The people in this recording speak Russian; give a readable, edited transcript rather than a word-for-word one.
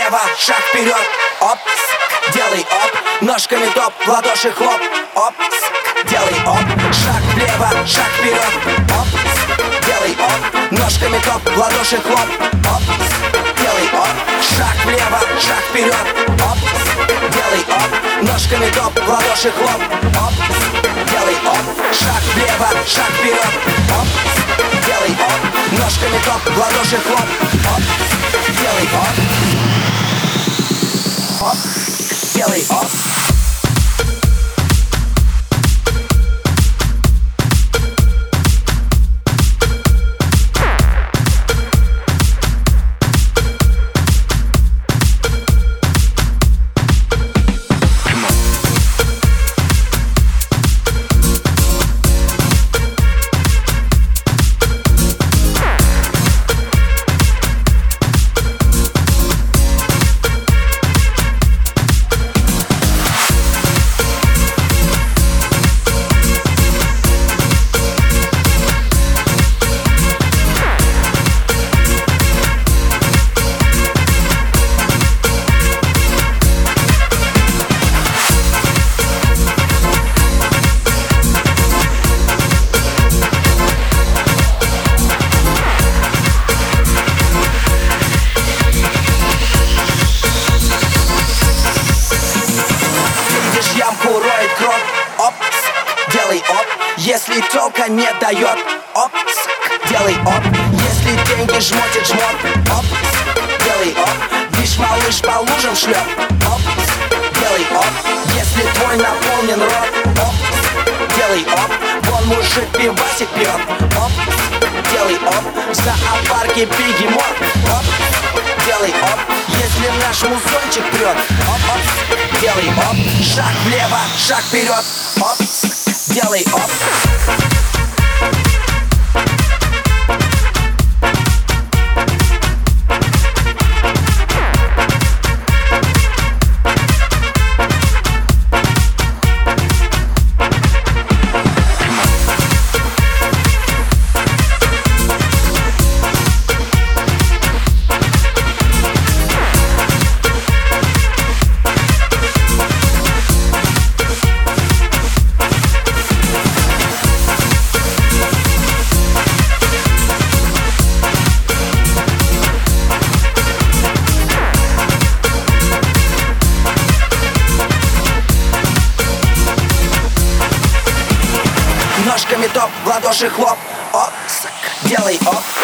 влево, шаг вперед, оп, делай оп, ножками топ, в ладоши хлоп, оп, делай оп, шаг влево, шаг вперед, оп, делай оп, ножками топ, в ладоши хлоп, оп, делай оп, шаг влево, шаг вперед, оп, делай оп, ножками топ, в ладоши хлоп, оп, делай оп, шаг влево, шаг вперед, оп, делай оп, ножками топ, в ладоши хлоп, оп, делай оп, оп, делай оп. Роет кровь, оп, делай оп, если тёлка не дает, оп, делай оп, если деньги жмотит жмот, оп, делай оп, вишь малыш по лужам шлёп, оп, делай оп, если твой наполнен рот, оп, делай оп, вон мужик пивасик пьет, оп, делай оп, в зоопарке бегемот, оп, делай оп, если наш музончик прет, оп, оп, делай оп, шаг влево, шаг вперед, оп, делай оп. Ножками топ, в ладоши хлоп, оп, делай оп.